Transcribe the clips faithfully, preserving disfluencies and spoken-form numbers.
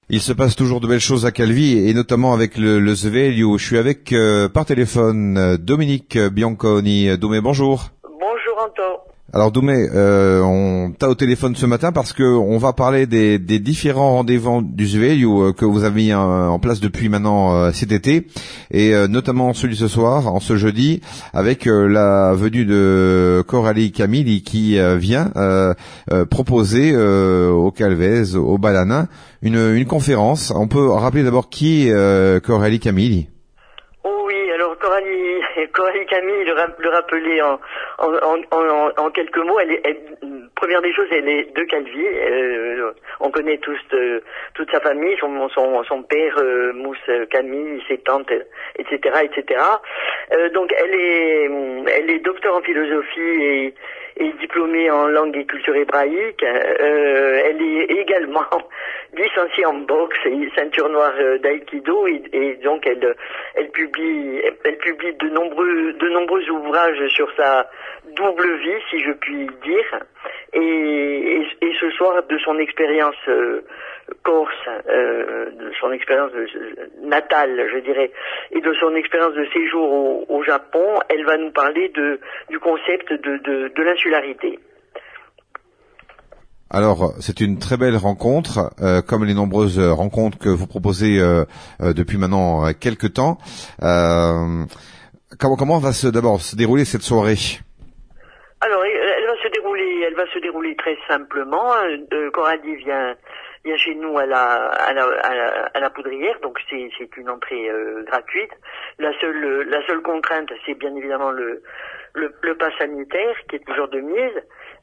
Il se passe toujours de belles choses à Calvi et notamment avec le, le Sveglio. Je suis avec euh, par téléphone euh, Dominique Bianconi. Doumé, bonjour. Bonjour Anto. Alors Doumé, euh, on t'a au téléphone ce matin parce que on va parler des, des différents rendez-vous du Sveglio euh, que vous avez mis en, en place depuis maintenant euh, cet été et euh, notamment celui ce soir, en ce jeudi, avec euh, la venue de Coralie Camilli qui euh, vient euh, euh, proposer euh, au Calvez, au Balanin, une, une conférence. On peut rappeler d'abord qui est euh, Coralie Camilli? Oh oui, alors Coralie, Coralie Camilli, le, le rappeler en, en, en, en, en quelques mots, elle est, elle, première des choses, elle est de Calvi. Euh, on connaît tous euh, toute sa famille, son, son, son père, euh, Mousse Camille, ses tantes, et cetera, et cetera. Euh, donc elle est, elle est docteur en philosophie et, et diplômée en langue et culture hébraïque. Euh, elle est également licenciée en boxe et ceinture noire d'aïkido et, et donc elle, elle publie, elle publie de nombreux, de nombreux ouvrages sur sa double vie, si je puis dire. Et, et, et ce soir, de son expérience euh, corse, euh, de son expérience natale, je dirais, et de son expérience de séjour au, au Japon, elle va nous parler de, du concept de, de, de l'insularité. Alors, c'est une très belle rencontre, euh, comme les nombreuses rencontres que vous proposez euh, euh, depuis maintenant euh, quelques temps. Euh, comment, comment va se d'abord se dérouler cette soirée? Alors, elle va se dérouler, elle va se dérouler très simplement. Euh, Coralie vient, vient chez nous à la, à la, à la, à la Poudrière, donc c'est, c'est une entrée euh, gratuite. La seule, la seule contrainte, c'est bien évidemment le, le, le pass sanitaire qui est toujours de mise.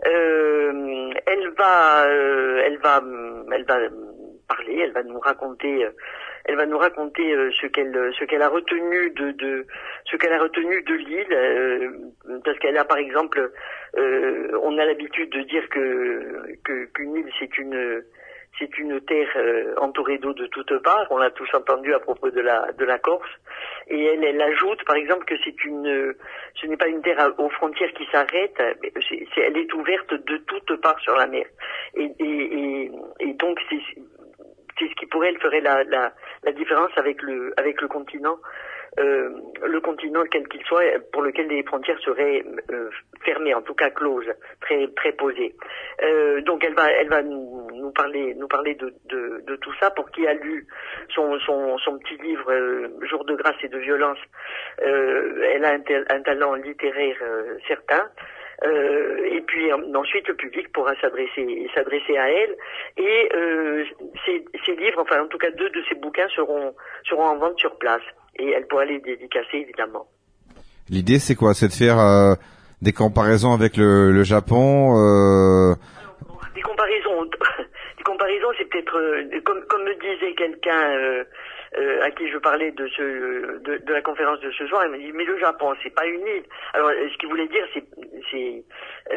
Euh, elle va, euh, elle va, elle va parler, elle va nous raconter, elle va nous raconter euh, ce qu'elle, ce qu'elle a retenu de, de, ce qu'elle a retenu de l'île, euh, parce qu'elle a par exemple, euh, on a l'habitude de dire que, que qu'une île c'est une c'est une terre euh, entourée d'eau de toutes parts. On l'a tous entendu à propos de la de la Corse. Et elle, elle ajoute, par exemple, que c'est une, ce n'est pas une terre à, aux frontières qui s'arrête. C'est, c'est, elle est ouverte de toutes parts sur la mer. Et, et, et, et donc c'est, c'est ce qui pour elle ferait la, la, la différence avec le avec le continent. Euh, le continent quel qu'il soit, pour lequel les frontières seraient euh, fermées, en tout cas closes, très très posées. Euh, donc elle va elle va nous, nous parler nous parler de, de de tout ça. Pour qui a lu son son son petit livre euh, Jour de grâce et de violence, euh, elle a un, tel, un talent littéraire euh, certain. Euh, et puis ensuite le public pourra s'adresser s'adresser à elle et euh, ces, ces livres, enfin en tout cas deux de ces bouquins seront seront en vente sur place et elle pourra les dédicacer évidemment. L'idée c'est quoi? C'est de faire euh, des comparaisons avec le, le Japon. Euh... Alors, des comparaisons, des comparaisons, c'est peut-être euh, comme comme me disait quelqu'un. Euh, Euh, à qui je parlais de ce de, de la conférence de ce soir, il m'a dit mais le Japon c'est pas une île. Alors ce qu'il voulait dire c'est c'est euh,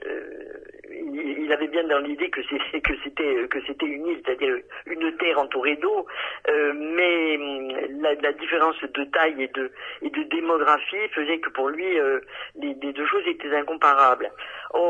euh, il, il avait bien dans l'idée que c'est que c'était que c'était une île, c'est-à-dire une terre entourée d'eau, euh, mais la, la différence de taille et de et de démographie faisait que pour lui euh, les, les deux choses étaient incomparables. Or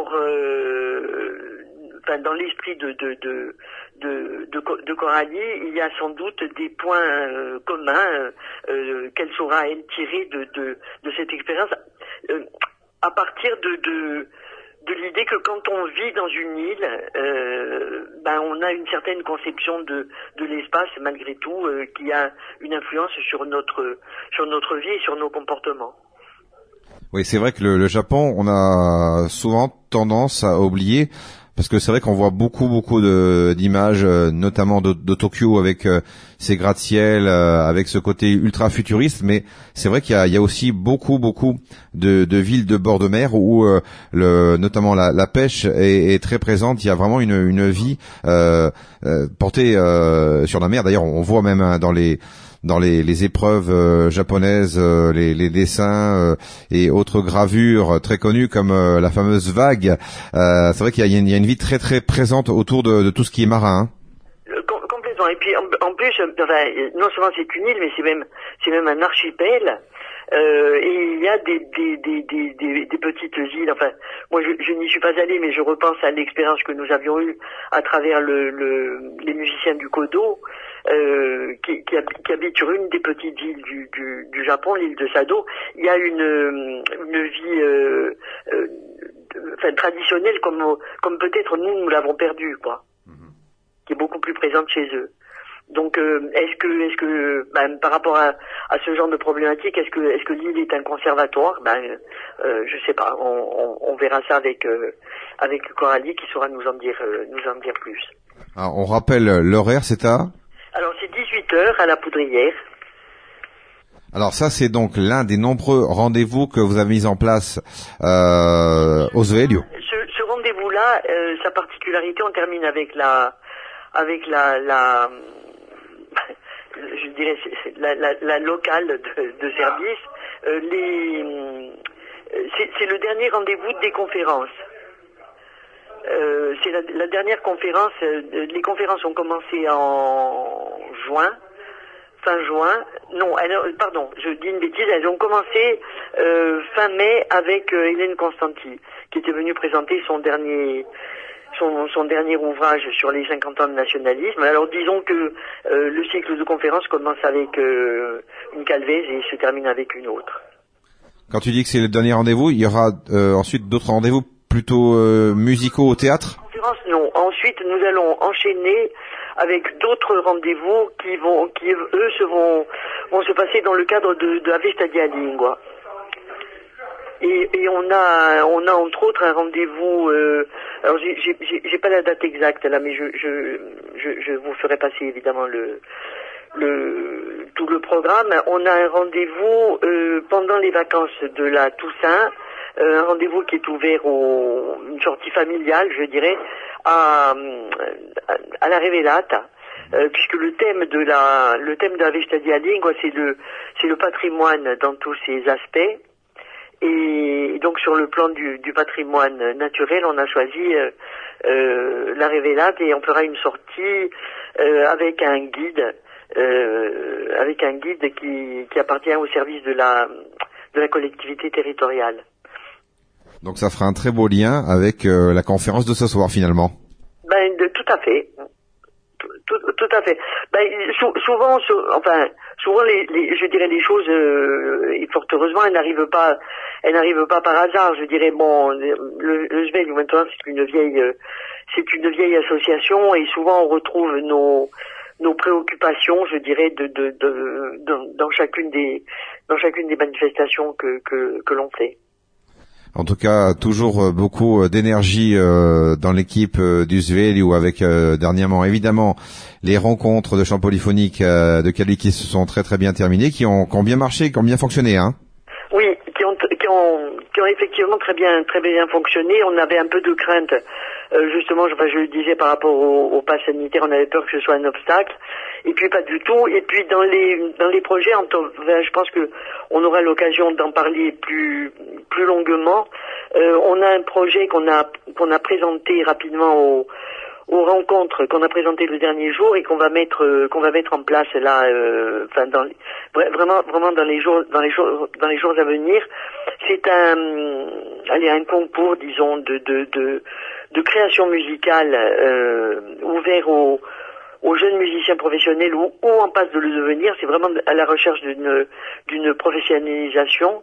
euh, Enfin, dans l'esprit de de de de de, de Coralie, il y a sans doute des points euh, communs euh, qu'elle saura elle tirer de de de cette expérience euh, à partir de de de l'idée que quand on vit dans une île, euh, ben on a une certaine conception de de l'espace malgré tout euh, qui a une influence sur notre sur notre vie et sur nos comportements. Oui, c'est vrai que le, le Japon, on a souvent tendance à oublier. Parce que c'est vrai qu'on voit beaucoup, beaucoup de, d'images, euh, notamment de, de Tokyo avec euh, ses gratte-ciel, euh, avec ce côté ultra futuriste. Mais c'est vrai qu'il y a, il y a aussi beaucoup, beaucoup de, de villes de bord de mer où, euh, le, notamment la, la pêche est, est très présente. Il y a vraiment une, une vie euh, euh, portée euh, sur la mer. D'ailleurs, on voit même hein, dans les dans les, les épreuves euh, japonaises, euh, les, les dessins euh, et autres gravures très connues comme euh, la fameuse vague. Euh, c'est vrai qu'il y a, il y a une vie très très présente autour de, de tout ce qui est marin. Hein. Euh, com- complètement. Et puis en, en plus, enfin, non seulement c'est une île, mais c'est même c'est même un archipel. Euh, et il y a des, des, des, des, des, des petites îles. Enfin, moi je, je n'y suis pas allé, mais je repense à l'expérience que nous avions eue à travers le, le, les musiciens du Kodo. euh, qui, qui, habite, qui habite sur une des petites villes du, du, du Japon, l'île de Sado, il y a une, une vie euh, euh, enfin, traditionnelle comme, comme peut-être nous, nous l'avons perdue, quoi, mm-hmm. qui est beaucoup plus présente chez eux. Donc, euh, est-ce que, est-ce que, ben, par rapport à, à ce genre de problématique, est-ce que, est-ce que l'île est un conservatoire? Ben, euh, je sais pas. On, on, on verra ça avec, euh, avec Coralie qui saura nous en dire, euh, nous en dire plus. Alors, on rappelle l'horaire, c'est à? Alors, c'est dix-huit heures à la Poudrière. Alors ça, c'est donc l'un des nombreux rendez-vous que vous avez mis en place euh, au Sveglio. Ce, ce rendez-vous-là, euh, sa particularité, on termine avec la, avec la, la je dirais la, la, la locale de, de service. Euh, les, c'est, c'est le dernier rendez-vous des conférences. Euh, c'est la, la dernière conférence. Euh, les conférences ont commencé en juin, fin juin. Non, elles, pardon, je dis une bêtise. Elles ont commencé euh, fin mai avec euh, Hélène Constanti, qui était venue présenter son dernier. Son, son dernier ouvrage sur les cinquante ans de nationalisme. Alors disons que euh, le cycle de conférences commence avec euh, une calvaise et se termine avec une autre. Quand tu dis que c'est le dernier rendez-vous, il y aura euh, ensuite d'autres rendez-vous plutôt euh, musicaux au théâtre? Conférence, non. Ensuite, nous allons enchaîner avec d'autres rendez-vous qui vont, qui eux se vont, vont se passer dans le cadre de, de Ave Stadia Lingua. Et, et on a, on a entre autres un rendez-vous. Euh, alors j'ai, j'ai, j'ai pas la date exacte là, mais je, je, je, je vous ferai passer évidemment le, le, tout le programme. On a un rendez-vous euh, pendant les vacances de la Toussaint, euh, un rendez-vous qui est ouvert au, une sortie familiale, je dirais, à, à, à la Revelata. Euh, puisque le thème de la, le thème de la Ave Stadia Lingua, c'est le, c'est le patrimoine dans tous ses aspects. Et donc sur le plan du, du patrimoine naturel, on a choisi euh, euh, la Revelata et on fera une sortie euh, avec un guide, euh, avec un guide qui, qui appartient au service de la de la collectivité territoriale. Donc ça fera un très beau lien avec euh, la conférence de ce soir finalement. Ben de, tout à fait. Tout, tout, tout à fait. Ben, sou, souvent, sou, enfin, souvent, les, les, je dirais les choses, euh, et fort heureusement, elles n'arrivent pas, elles n'arrivent pas par hasard. Je dirais bon, le, le Sveglio maintenant, c'est une vieille, euh, c'est une vieille association, et souvent on retrouve nos nos préoccupations, je dirais, de, de, de, de dans chacune des dans chacune des manifestations que que, que l'on fait. En tout cas, toujours beaucoup d'énergie euh, dans l'équipe euh, du Sveglio avec euh, dernièrement, évidemment, les rencontres de chants polyphoniques euh, de Cali qui se sont très très bien terminées, qui ont, qui ont bien marché, qui ont bien fonctionné, hein. Oui, qui ont, qui ont, qui ont effectivement très bien, très bien fonctionné. On avait un peu de crainte, euh, justement, enfin, je le disais par rapport au, au pass sanitaire, on avait peur que ce soit un obstacle. Et puis pas du tout. Et puis dans les dans les projets, je pense que on aura l'occasion d'en parler plus plus longuement. Euh, on a un projet qu'on a qu'on a présenté rapidement au aux rencontres qu'on a présentées le dernier jour et qu'on va mettre euh, qu'on va mettre en place là, euh, enfin dans vraiment vraiment dans les jours dans les jours dans les jours à venir. C'est un allez un concours disons de de de, de création musicale euh, ouvert aux aux jeunes musiciens professionnels ou, ou en passe de le devenir. C'est vraiment à la recherche d'une d'une professionnalisation.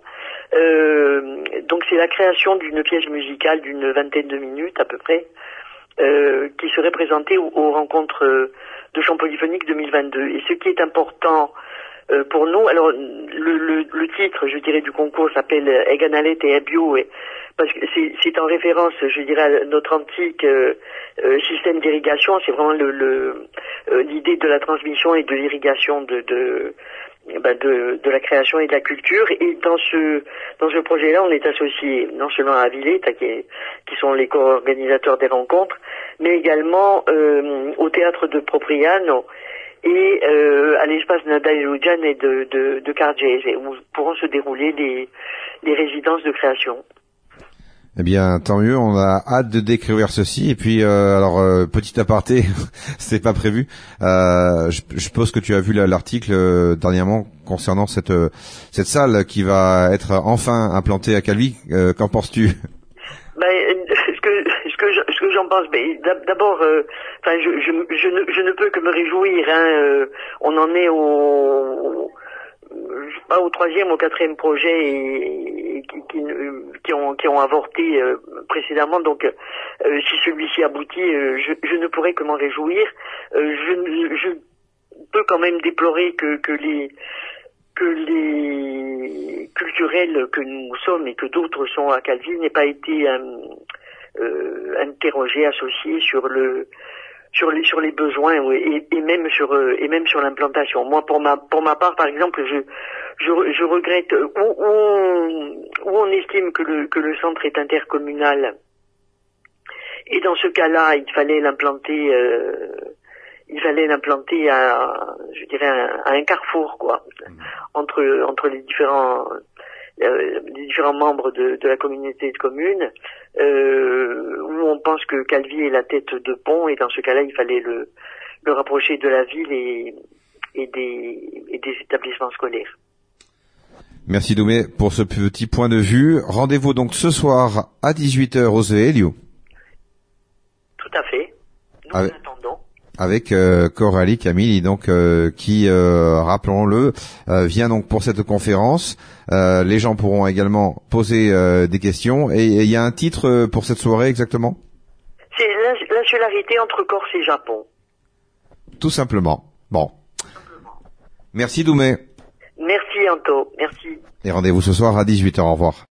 Euh, donc c'est la création d'une pièce musicale d'une vingtaine de minutes à peu près. Euh, qui serait présenté aux, aux rencontres de chants polyphoniques deux mille vingt-deux. Et ce qui est important euh, pour nous, alors le, le, le titre, je dirais, du concours s'appelle Eganalet et Ebio, et parce que c'est, c'est en référence, je dirais, à notre antique euh, euh, système d'irrigation. C'est vraiment le, le euh, l'idée de la transmission et de l'irrigation de, de Ben de, de la création et de la culture. Et dans ce dans ce projet-là, on est associé non seulement à Avileta, qui, est, qui sont les co-organisateurs des rencontres, mais également euh, au théâtre de Propriano et euh, à l'espace Nadal et de, de, de Cargese, où pourront se dérouler les, les résidences de création. Eh bien, tant mieux, on a hâte de découvrir ceci. Et puis, euh, alors, euh, petit aparté, c'est pas prévu. Euh, je, je suppose que tu as vu l'article euh, dernièrement concernant cette euh, cette salle qui va être enfin implantée à Calvi. Euh, qu'en penses-tu? Ben, ce que ce que je, ce que j'en pense? Ben, d'abord, euh, enfin, je, je, je, ne, je ne peux que me réjouir. Hein, euh, on en est au, je sais pas, au troisième, au quatrième projet et, et qui, qui, qui ont qui ont avorté euh, précédemment. Donc, euh, si celui-ci aboutit, euh, je, je ne pourrais que m'en réjouir. Euh, je, je peux quand même déplorer que que les que les culturels que nous sommes et que d'autres sont à Calvi n'aient pas été euh, euh, interrogés, associés sur le sur les sur les besoins et, et même sur euh, et même sur l'implantation. Moi, pour ma pour ma part, par exemple, je je, je regrette où, où, on, où on estime que le que le centre est intercommunal et dans ce cas-là, il fallait l'implanter. Euh, il fallait l'implanter à, je dirais, à un carrefour, quoi, entre entre les différents euh, les différents membres de, de la communauté de communes, euh, où on pense que Calvi est la tête de pont, et dans ce cas-là, il fallait le le rapprocher de la ville et et des et des établissements scolaires. Merci Doumé pour ce petit point de vue. Rendez-vous donc ce soir à dix-huit heures au Zéélio. Tout à fait. Nous Avec... attendons. Avec euh, Coralie Camille, donc euh, qui, euh, rappelons-le, euh, vient donc pour cette conférence. Euh, les gens pourront également poser euh, des questions. Et il y a un titre pour cette soirée exactement? C'est l'insularité entre Corse et Japon. Tout simplement. Bon. Tout simplement. Merci Doumé. Merci Anto. Merci. Et rendez-vous ce soir à dix-huit heures. Au revoir.